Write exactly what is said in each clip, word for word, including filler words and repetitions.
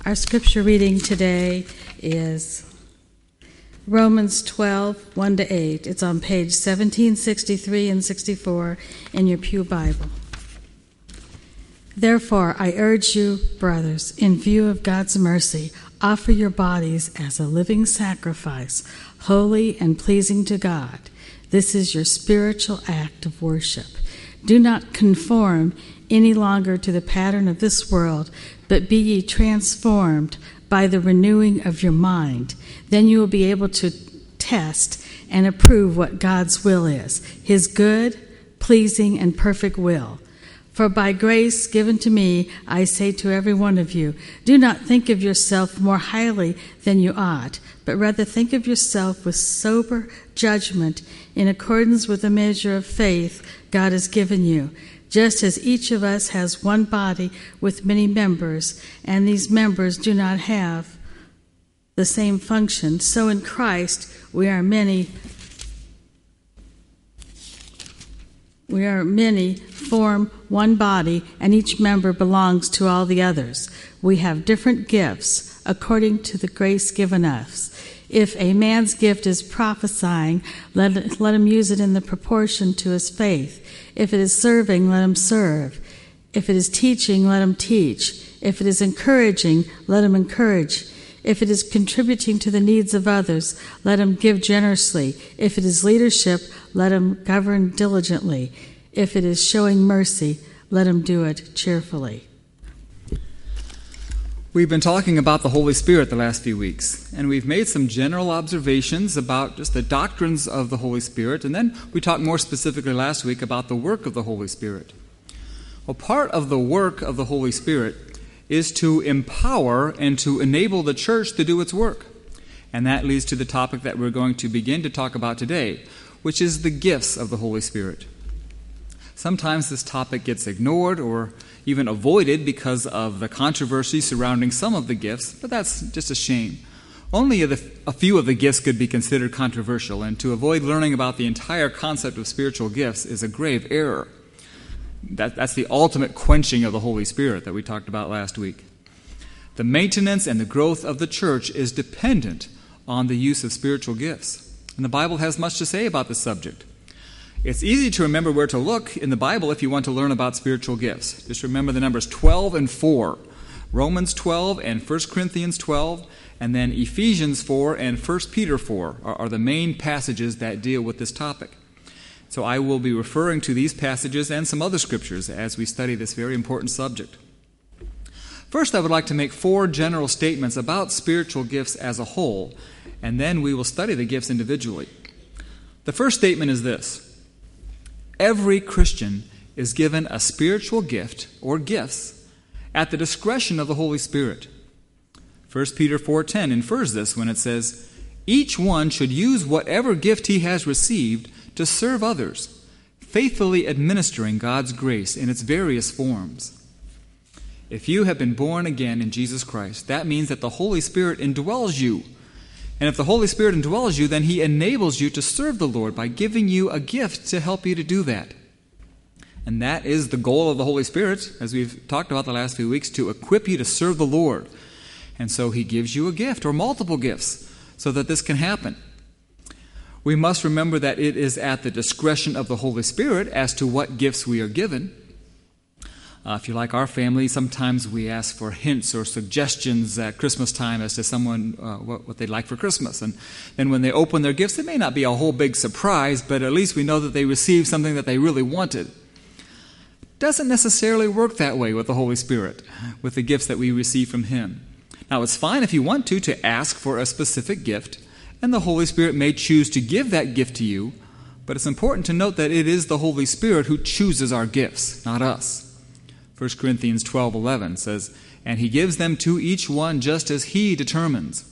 Our scripture reading today is Romans twelve, one to eight. It's on page seventeen sixty-three and sixty-four in your Pew Bible. Therefore, I urge you, brothers, in view of God's mercy, offer your bodies as a living sacrifice, holy and pleasing to God. This is your spiritual act of worship. Do not conform any longer to the pattern of this world, but be ye transformed by the renewing of your mind. Then you will be able to test and approve what God's will is, his good, pleasing, and perfect will. For by grace given to me, I say to every one of you, do not think of yourself more highly than you ought, but rather think of yourself with sober judgment in accordance with the measure of faith God has given you. Just as each of us has one body with many members, and these members do not have the same function, so in Christ we are many We are many, form one body, and each member belongs to all the others. We have different gifts according to the grace given us. If a man's gift is prophesying, let, let him use it in the proportion to his faith. If it is serving, let him serve. If it is teaching, let him teach. If it is encouraging, let him encourage. If it is contributing to the needs of others, let him give generously. If it is leadership, let him govern diligently. If it is showing mercy, let him do it cheerfully. We've been talking about the Holy Spirit the last few weeks, and we've made some general observations about just the doctrines of the Holy Spirit, and then we talked more specifically last week about the work of the Holy Spirit. Well, part of the work of the Holy Spirit is to empower and to enable the church to do its work. And that leads to the topic that we're going to begin to talk about today, which is the gifts of the Holy Spirit. Sometimes this topic gets ignored or even avoided because of the controversy surrounding some of the gifts, but that's just a shame. Only a few of the gifts could be considered controversial, and to avoid learning about the entire concept of spiritual gifts is a grave error. That, that's the ultimate quenching of the Holy Spirit that we talked about last week. The maintenance and the growth of the church is dependent on the use of spiritual gifts. And the Bible has much to say about this subject. It's easy to remember where to look in the Bible if you want to learn about spiritual gifts. Just remember the numbers twelve and four. Romans twelve and First Corinthians twelve, and then Ephesians four and First Peter four are, are the main passages that deal with this topic. So I will be referring to these passages and some other scriptures as we study this very important subject. First, I would like to make four general statements about spiritual gifts as a whole, and then we will study the gifts individually. The first statement is this: every Christian is given a spiritual gift or gifts at the discretion of the Holy Spirit. First Peter four ten infers this when it says, each one should use whatever gift he has received to serve others, faithfully administering God's grace in its various forms. If you have been born again in Jesus Christ, that means that the Holy Spirit indwells you. And if the Holy Spirit indwells you, then he enables you to serve the Lord by giving you a gift to help you to do that. And that is the goal of the Holy Spirit, as we've talked about the last few weeks, to equip you to serve the Lord. And so he gives you a gift or multiple gifts so that this can happen. We must remember that it is at the discretion of the Holy Spirit as to what gifts we are given. Uh, if you're like our family, sometimes we ask for hints or suggestions at Christmas time as to someone uh, what, what they'd like for Christmas. And then when they open their gifts, it may not be a whole big surprise, but at least we know that they received something that they really wanted. Doesn't necessarily work that way with the Holy Spirit, with the gifts that we receive from him. Now, it's fine if you want to, to ask for a specific gift, and the Holy Spirit may choose to give that gift to you, but it's important to note that it is the Holy Spirit who chooses our gifts, not us. First Corinthians twelve eleven says, and he gives them to each one just as he determines.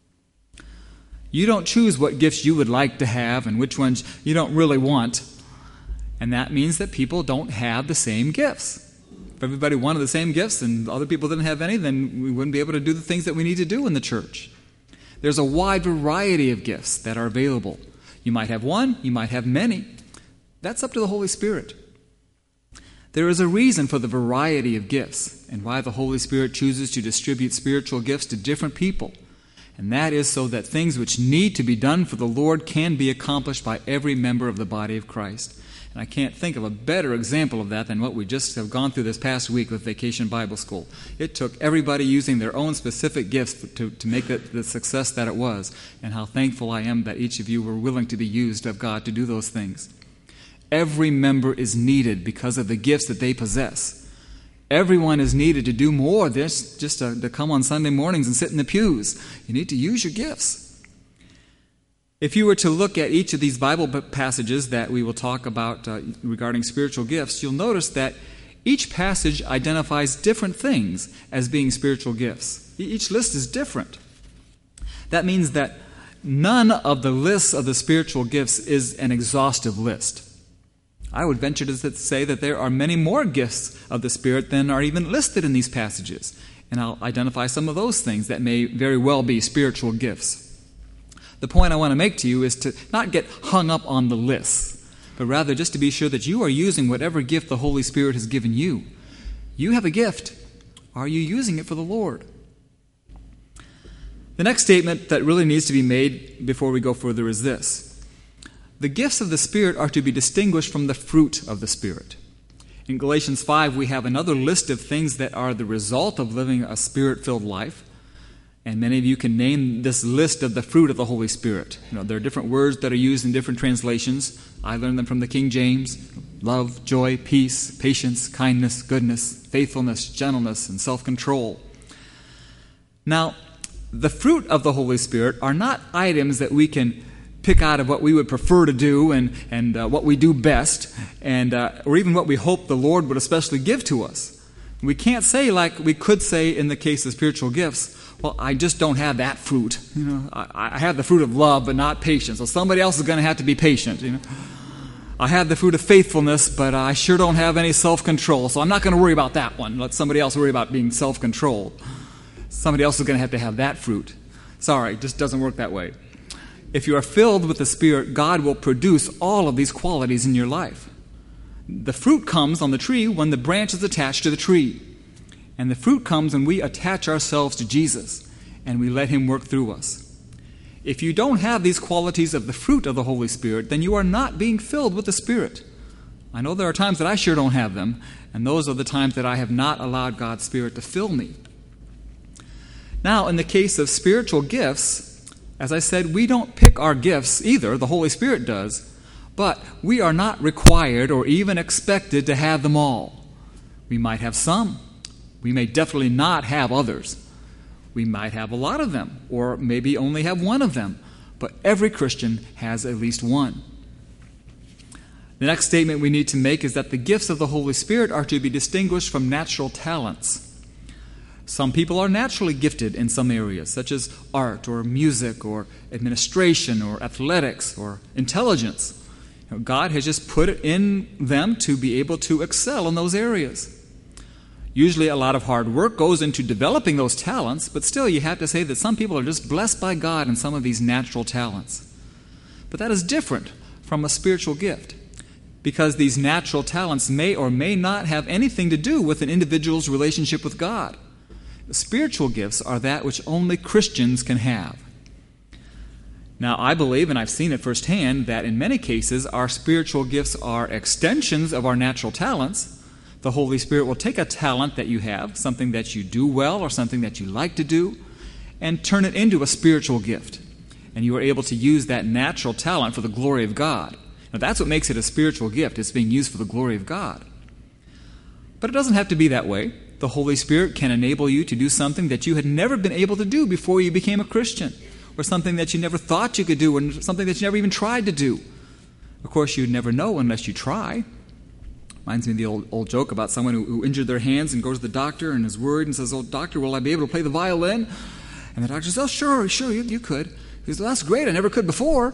You don't choose what gifts you would like to have and which ones you don't really want, and that means that people don't have the same gifts. If everybody wanted the same gifts and other people didn't have any, then we wouldn't be able to do the things that we need to do in the church. There's a wide variety of gifts that are available. You might have one, you might have many. That's up to the Holy Spirit. There is a reason for the variety of gifts. and why the Holy Spirit chooses to distribute spiritual gifts to different people. And that is so that things which need to be done for the Lord can be accomplished by every member of the body of Christ. And I can't think of a better example of that than what we just have gone through this past week with Vacation Bible School. It took everybody using their own specific gifts to, to make it the success that it was. And how thankful I am that each of you were willing to be used of God to do those things. Every member is needed because of the gifts that they possess. Everyone is needed to do more than just to, to come on Sunday mornings and sit in the pews. You need to use your gifts. If you were to look at each of these Bible passages that we will talk about uh, regarding spiritual gifts, you'll notice that each passage identifies different things as being spiritual gifts. Each list is different. That means that none of the lists of the spiritual gifts is an exhaustive list. I would venture to say that there are many more gifts of the Spirit than are even listed in these passages. And I'll identify some of those things that may very well be spiritual gifts. The point I want to make to you is to not get hung up on the lists, but rather just to be sure that you are using whatever gift the Holy Spirit has given you. You have a gift. Are you using it for the Lord? The next statement that really needs to be made before we go further is this. The gifts of the Spirit are to be distinguished from the fruit of the Spirit. In Galatians five, we have another list of things that are the result of living a Spirit-filled life. And many of you can name this list of the fruit of the Holy Spirit. You know, there are different words that are used in different translations. I learned them from the King James. Love, joy, peace, patience, kindness, goodness, faithfulness, gentleness, and self-control. Now, the fruit of the Holy Spirit are not items that we can pick out of what we would prefer to do and, and uh, what we do best, and uh, or even what we hope the Lord would especially give to us. We can't say like we could say in the case of spiritual gifts, well, I just don't have that fruit. You know, I, I have the fruit of love, but not patience. So somebody else is going to have to be patient. You know, I have the fruit of faithfulness, but I sure don't have any self-control. So I'm not going to worry about that one. Let somebody else worry about being self-controlled. Somebody else is going to have to have that fruit. Sorry, it just doesn't work that way. If you are filled with the Spirit, God will produce all of these qualities in your life. The fruit comes on the tree when the branch is attached to the tree. And the fruit comes when we attach ourselves to Jesus and we let Him work through us. If you don't have these qualities of the fruit of the Holy Spirit, then you are not being filled with the Spirit. I know there are times that I sure don't have them, and those are the times that I have not allowed God's Spirit to fill me. Now, in the case of spiritual gifts, as I said, we don't pick our gifts either. The Holy Spirit does. But we are not required or even expected to have them all. We might have some. We may definitely not have others. We might have a lot of them, or maybe only have one of them. But every Christian has at least one. The next statement we need to make is that the gifts of the Holy Spirit are to be distinguished from natural talents. Some people are naturally gifted in some areas, such as art or music or administration or athletics or intelligence. You know, God has just put it in them to be able to excel in those areas. Usually a lot of hard work goes into developing those talents, but still you have to say that some people are just blessed by God in some of these natural talents. But that is different from a spiritual gift, because these natural talents may or may not have anything to do with an individual's relationship with God. The spiritual gifts are that which only Christians can have. Now, I believe, and I've seen it firsthand, that in many cases our spiritual gifts are extensions of our natural talents. The Holy Spirit will take a talent that you have, something that you do well or something that you like to do, and turn it into a spiritual gift. And you are able to use that natural talent for the glory of God. Now, that's what makes it a spiritual gift. It's being used for the glory of God. But it doesn't have to be that way. The Holy Spirit can enable you to do something that you had never been able to do before you became a Christian, or something that you never thought you could do, or something that you never even tried to do. Of course, you'd never know unless you try. Reminds me of the old, old joke about someone who, who injured their hands and goes to the doctor and is worried and says, "Oh, doctor, will I be able to play the violin?" And the doctor says, "Oh, sure, sure, you, you could." He says, "Well, that's great, I never could before."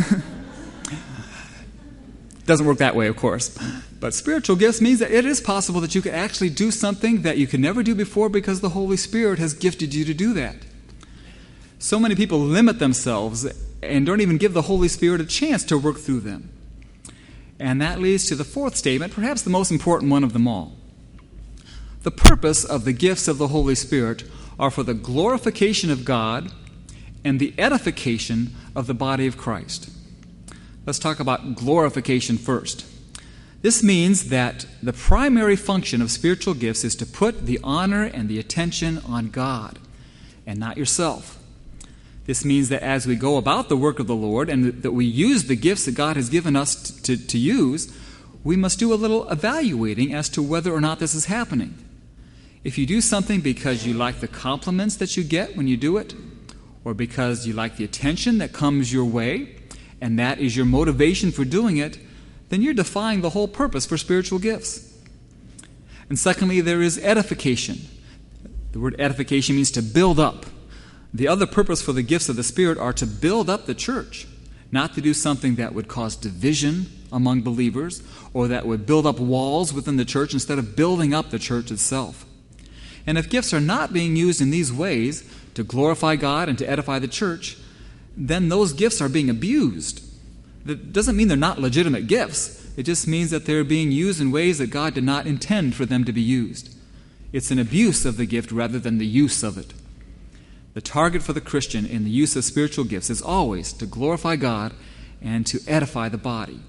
Doesn't work that way, of course. But spiritual gifts means that it is possible that you can actually do something that you could never do before because the Holy Spirit has gifted you to do that. So many people limit themselves and don't even give the Holy Spirit a chance to work through them. And that leads to the fourth statement, perhaps the most important one of them all. The purpose of the gifts of the Holy Spirit are for the glorification of God and the edification of the body of Christ. Let's talk about glorification first. This means that the primary function of spiritual gifts is to put the honor and the attention on God and not yourself. This means that as we go about the work of the Lord and that we use the gifts that God has given us to, to, to use, we must do a little evaluating as to whether or not this is happening. If you do something because you like the compliments that you get when you do it, or because you like the attention that comes your way, and that is your motivation for doing it, then you're defying the whole purpose for spiritual gifts. And secondly, there is edification. The word edification means to build up. The other purpose for the gifts of the Spirit are to build up the church, not to do something that would cause division among believers or that would build up walls within the church instead of building up the church itself. And if gifts are not being used in these ways to glorify God and to edify the church, then those gifts are being abused. That doesn't mean they're not legitimate gifts. It just means that they're being used in ways that God did not intend for them to be used. It's an abuse of the gift rather than the use of it. The target for the Christian in the use of spiritual gifts is always to glorify God and to edify the body.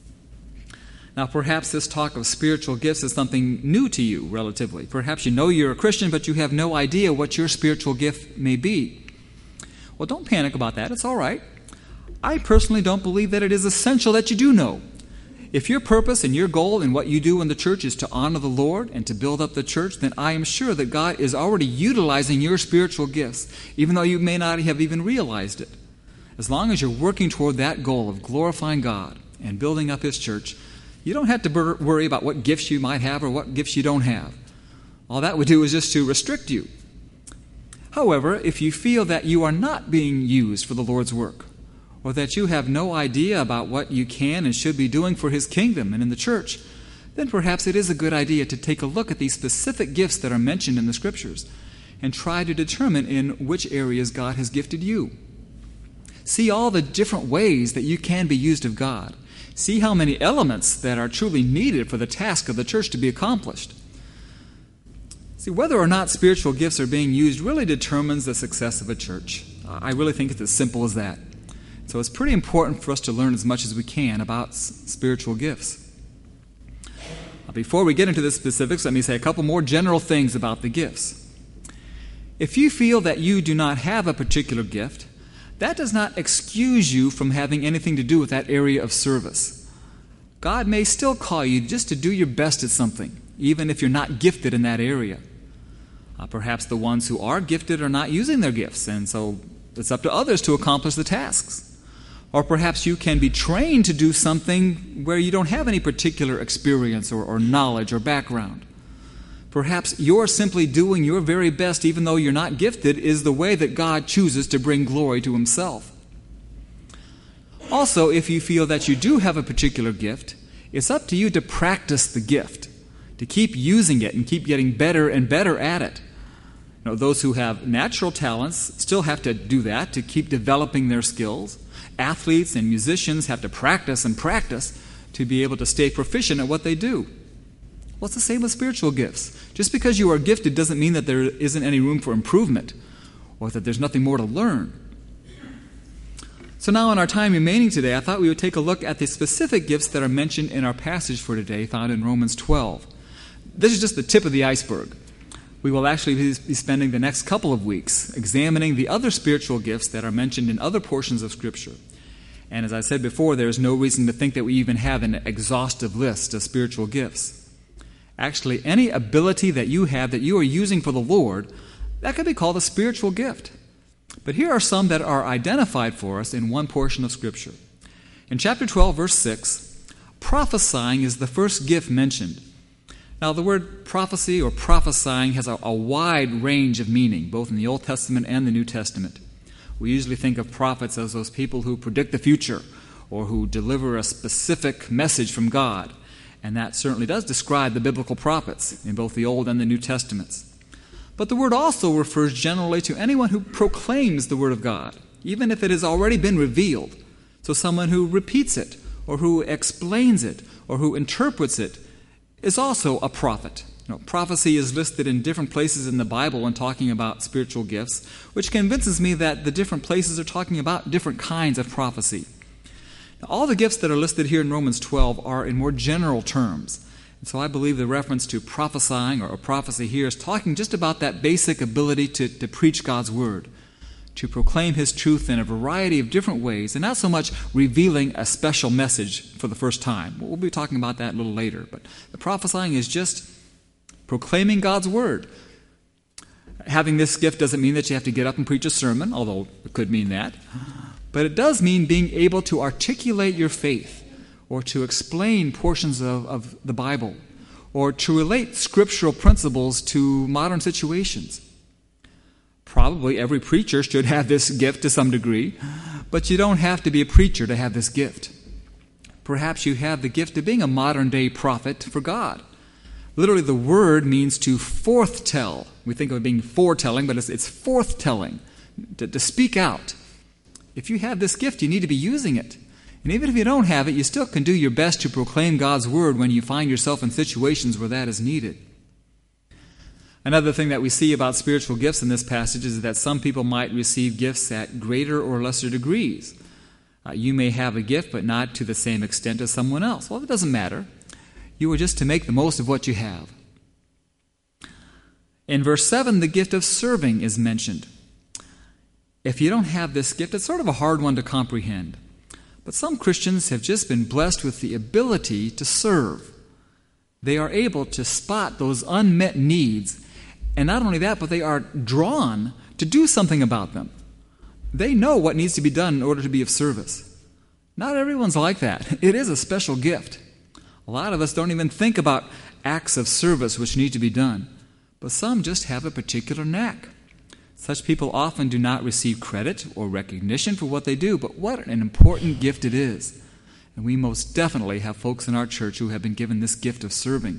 Now, perhaps this talk of spiritual gifts is something new to you, relatively. Perhaps you know you're a Christian, but you have no idea what your spiritual gift may be. Well, don't panic about that. It's all right. I personally don't believe that it is essential that you do know. If your purpose and your goal in what you do in the church is to honor the Lord and to build up the church, then I am sure that God is already utilizing your spiritual gifts, even though you may not have even realized it. As long as you're working toward that goal of glorifying God and building up His church, you don't have to bur- worry about what gifts you might have or what gifts you don't have. All that would do is just to restrict you. However, if you feel that you are not being used for the Lord's work, or that you have no idea about what you can and should be doing for His kingdom and in the church, then perhaps it is a good idea to take a look at these specific gifts that are mentioned in the Scriptures and try to determine in which areas God has gifted you. See all the different ways that you can be used of God. See how many elements that are truly needed for the task of the church to be accomplished. See, whether or not spiritual gifts are being used really determines the success of a church. I really think it's as simple as that. So it's pretty important for us to learn as much as we can about s- spiritual gifts. Before we get into the specifics, let me say a couple more general things about the gifts. If you feel that you do not have a particular gift, that does not excuse you from having anything to do with that area of service. God may still call you just to do your best at something, even if you're not gifted in that area. Uh, perhaps the ones who are gifted are not using their gifts, and so it's up to others to accomplish the tasks. Or perhaps you can be trained to do something where you don't have any particular experience or, or knowledge or background. Perhaps you're simply doing your very best, even though you're not gifted, is the way that God chooses to bring glory to Himself. Also, if you feel that you do have a particular gift, it's up to you to practice the gift, to keep using it and keep getting better and better at it. You know, those who have natural talents still have to do that to keep developing their skills. Athletes and musicians have to practice and practice to be able to stay proficient at what they do. Well, it's the same with spiritual gifts. Just because you are gifted doesn't mean that there isn't any room for improvement or that there's nothing more to learn. So now in our time remaining today, I thought we would take a look at the specific gifts that are mentioned in our passage for today, found in Romans twelve. This is just the tip of the iceberg. We will actually be spending the next couple of weeks examining the other spiritual gifts that are mentioned in other portions of Scripture. And as I said before, there is no reason to think that we even have an exhaustive list of spiritual gifts. Actually, any ability that you have that you are using for the Lord, that could be called a spiritual gift. But here are some that are identified for us in one portion of Scripture. In chapter twelve, verse six, prophesying is the first gift mentioned. Now, the word prophecy or prophesying has a, a wide range of meaning, both in the Old Testament and the New Testament. We usually think of prophets as those people who predict the future or who deliver a specific message from God. And that certainly does describe the biblical prophets in both the Old and the New Testaments. But the word also refers generally to anyone who proclaims the Word of God, even if it has already been revealed. So someone who repeats it or who explains it or who interprets it is also a prophet. You know, prophecy is listed in different places in the Bible when talking about spiritual gifts, which convinces me that the different places are talking about different kinds of prophecy. Now, all the gifts that are listed here in Romans twelve are in more general terms. And so I believe the reference to prophesying or prophecy here is talking just about that basic ability to, to preach God's word, to proclaim his truth in a variety of different ways, and not so much revealing a special message for the first time. We'll be talking about that a little later. But the prophesying is just proclaiming God's word. Having this gift doesn't mean that you have to get up and preach a sermon, although it could mean that. But it does mean being able to articulate your faith, or to explain portions of, of the Bible, or to relate scriptural principles to modern situations. Probably every preacher should have this gift to some degree, but you don't have to be a preacher to have this gift. Perhaps you have the gift of being a modern-day prophet for God. Literally, the word means to forthtell. We think of it being foretelling, but it's, it's forthtelling, to, to speak out. If you have this gift, you need to be using it. And even if you don't have it, you still can do your best to proclaim God's word when you find yourself in situations where that is needed. Another thing that we see about spiritual gifts in this passage is that some people might receive gifts at greater or lesser degrees. Uh, you may have a gift, but not to the same extent as someone else. Well, it doesn't matter. You are just to make the most of what you have. In verse seven, the gift of serving is mentioned. If you don't have this gift, it's sort of a hard one to comprehend. But some Christians have just been blessed with the ability to serve. They are able to spot those unmet needs. And not only that, but they are drawn to do something about them. They know what needs to be done in order to be of service. Not everyone's like that. It is a special gift. A lot of us don't even think about acts of service which need to be done. But some just have a particular knack. Such people often do not receive credit or recognition for what they do, but what an important gift it is. And we most definitely have folks in our church who have been given this gift of serving.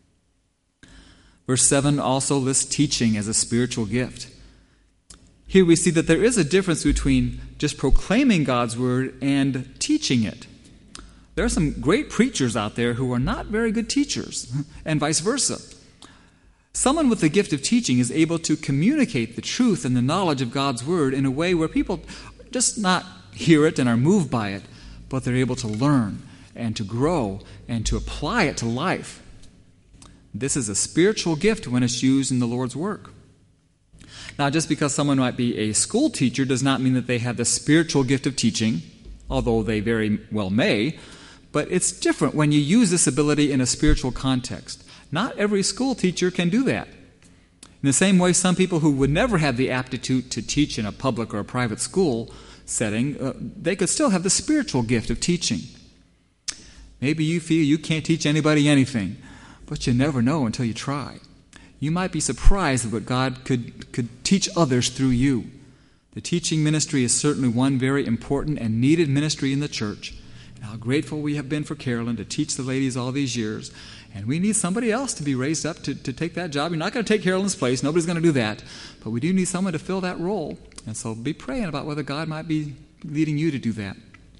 Verse seven also lists teaching as a spiritual gift. Here we see that there is a difference between just proclaiming God's word and teaching it. There are some great preachers out there who are not very good teachers, and vice versa. Someone with the gift of teaching is able to communicate the truth and the knowledge of God's word in a way where people just not hear it and are moved by it, but they're able to learn and to grow and to apply it to life. This is a spiritual gift when it's used in the Lord's work. Now, just because someone might be a school teacher does not mean that they have the spiritual gift of teaching, although they very well may, but it's different when you use this ability in a spiritual context. Not every school teacher can do that. In the same way, some people who would never have the aptitude to teach in a public or a private school setting, uh, they could still have the spiritual gift of teaching. Maybe you feel you can't teach anybody anything, but you never know until you try. You might be surprised at what God could, could teach others through you. The teaching ministry is certainly one very important and needed ministry in the church. And how grateful we have been for Carolyn to teach the ladies all these years. And we need somebody else to be raised up to, to take that job. You're not going to take Carolyn's place. Nobody's going to do that. But we do need someone to fill that role. And so be praying about whether God might be leading you to do that.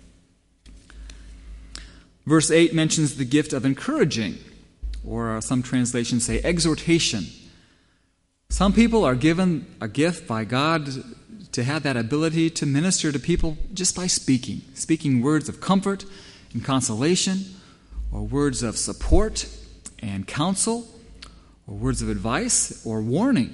Verse eight mentions the gift of encouraging, or some translations say exhortation. Some people are given a gift by God to have that ability to minister to people just by speaking. Speaking words of comfort and consolation, or words of support and counsel, or words of advice or warning.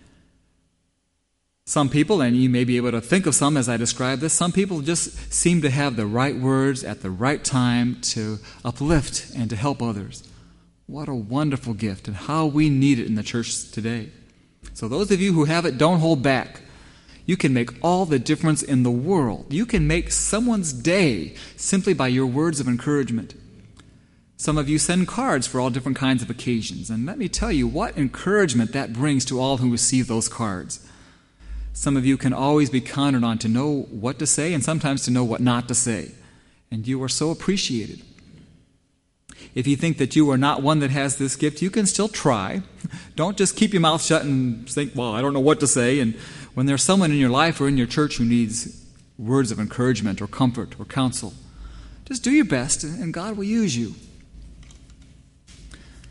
Some people, and you may be able to think of some as I describe this, some people just seem to have the right words at the right time to uplift and to help others. What a wonderful gift, and how we need it in the church today. So those of you who have it, don't hold back. You can make all the difference in the world. You can make someone's day simply by your words of encouragement. Some of you send cards for all different kinds of occasions, and let me tell you what encouragement that brings to all who receive those cards. Some of you can always be counted on to know what to say and sometimes to know what not to say, and you are so appreciated. If you think that you are not one that has this gift, you can still try. Don't just keep your mouth shut and think, well, I don't know what to say. And when there's someone in your life or in your church who needs words of encouragement or comfort or counsel, just do your best and God will use you.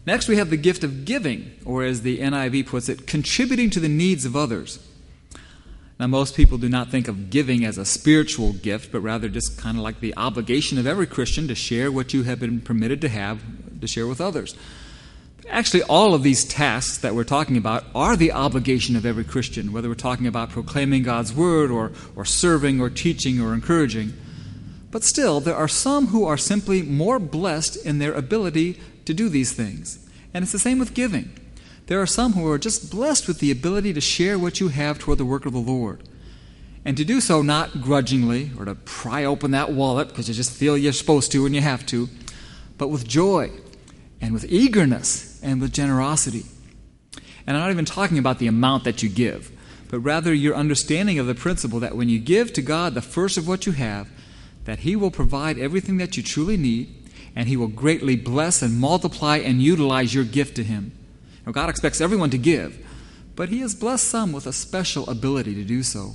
Next, we have the gift of giving, or as the N I V puts it, contributing to the needs of others. Now, most people do not think of giving as a spiritual gift, but rather just kind of like the obligation of every Christian to share what you have been permitted to have, to share with others. Actually, all of these tasks that we're talking about are the obligation of every Christian, whether we're talking about proclaiming God's word or, or serving or teaching or encouraging. But still, there are some who are simply more blessed in their ability to do these things. And it's the same with giving. There are some who are just blessed with the ability to share what you have toward the work of the Lord. And to do so not grudgingly or to pry open that wallet because you just feel you're supposed to and you have to, but with joy and with eagerness and with generosity. And I'm not even talking about the amount that you give, but rather your understanding of the principle that when you give to God the first of what you have, that He will provide everything that you truly need, and He will greatly bless and multiply and utilize your gift to Him. Now, God expects everyone to give, but He has blessed some with a special ability to do so.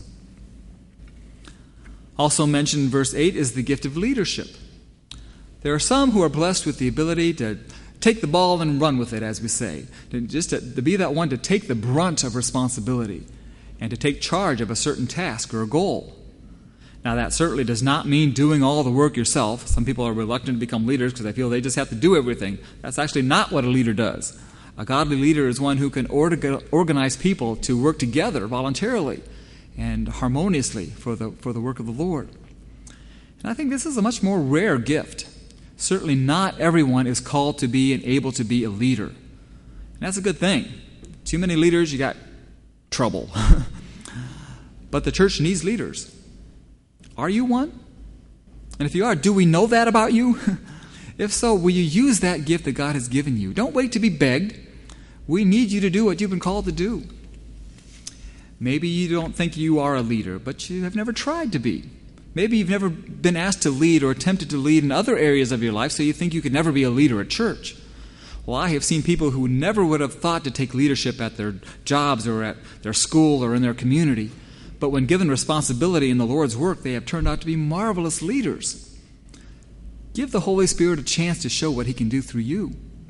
Also mentioned in verse eight is the gift of leadership. There are some who are blessed with the ability to take the ball and run with it, as we say, to just to, to be that one to take the brunt of responsibility and to take charge of a certain task or a goal. Now, that certainly does not mean doing all the work yourself. Some people are reluctant to become leaders because they feel they just have to do everything. That's actually not what a leader does. A godly leader is one who can organize people to work together voluntarily and harmoniously for the, for the work of the Lord. And I think this is a much more rare gift. Certainly not everyone is called to be and able to be a leader. And that's a good thing. Too many leaders, you got trouble. But the church needs leaders. Are you one? And if you are, do we know that about you? If so, will you use that gift that God has given you? Don't wait to be begged. We need you to do what you've been called to do. Maybe you don't think you are a leader, but you have never tried to be. Maybe you've never been asked to lead or attempted to lead in other areas of your life, so you think you could never be a leader at church. Well, I have seen people who never would have thought to take leadership at their jobs or at their school or in their community, but when given responsibility in the Lord's work, they have turned out to be marvelous leaders. Give the Holy Spirit a chance to show what He can do through you.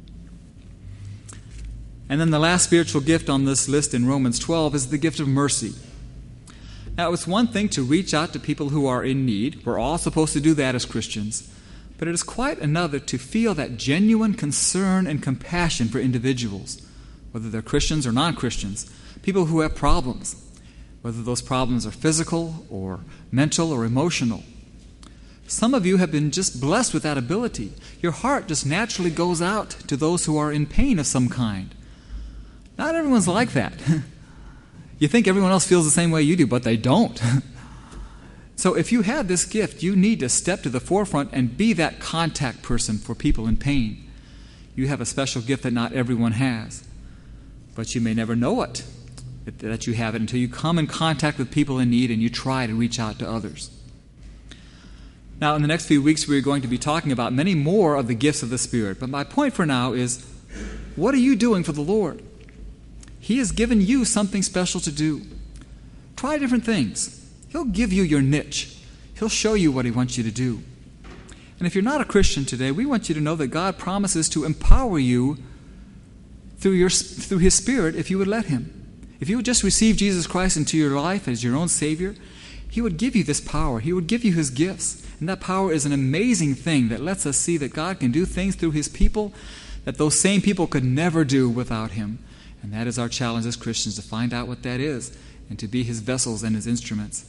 And then the last spiritual gift on this list in Romans twelve is the gift of mercy. Now, it's one thing to reach out to people who are in need. We're all supposed to do that as Christians. But it is quite another to feel that genuine concern and compassion for individuals, whether they're Christians or non-Christians, people who have problems, whether those problems are physical or mental or emotional. Some of you have been just blessed with that ability. Your heart just naturally goes out to those who are in pain of some kind. Not everyone's like that. You think everyone else feels the same way you do, but they don't. So if you have this gift, you need to step to the forefront and be that contact person for people in pain. You have a special gift that not everyone has. But you may never know it, that you have it, until you come in contact with people in need and you try to reach out to others. Now, in the next few weeks, we're going to be talking about many more of the gifts of the Spirit. But my point for now is, what are you doing for the Lord? He has given you something special to do. Try different things. He'll give you your niche. He'll show you what He wants you to do. And if you're not a Christian today, we want you to know that God promises to empower you through, your, through His Spirit if you would let Him. If you would just receive Jesus Christ into your life as your own Savior, He would give you this power. He would give you His gifts. And that power is an amazing thing that lets us see that God can do things through His people that those same people could never do without Him. And that is our challenge as Christians, to find out what that is and to be His vessels and His instruments.